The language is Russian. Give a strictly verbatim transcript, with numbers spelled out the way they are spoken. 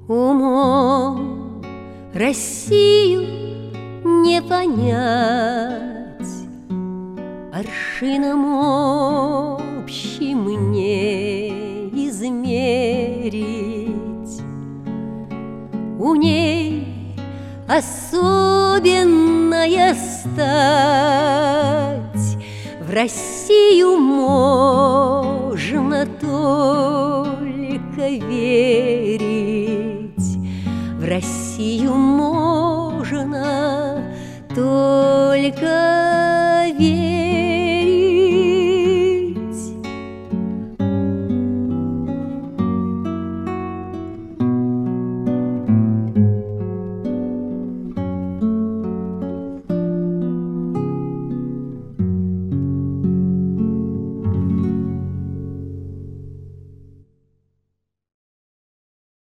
Умом Россию не понять, аршином общим не измерить. У ней особенная стать, в Россию можно только верить, в Россию можно только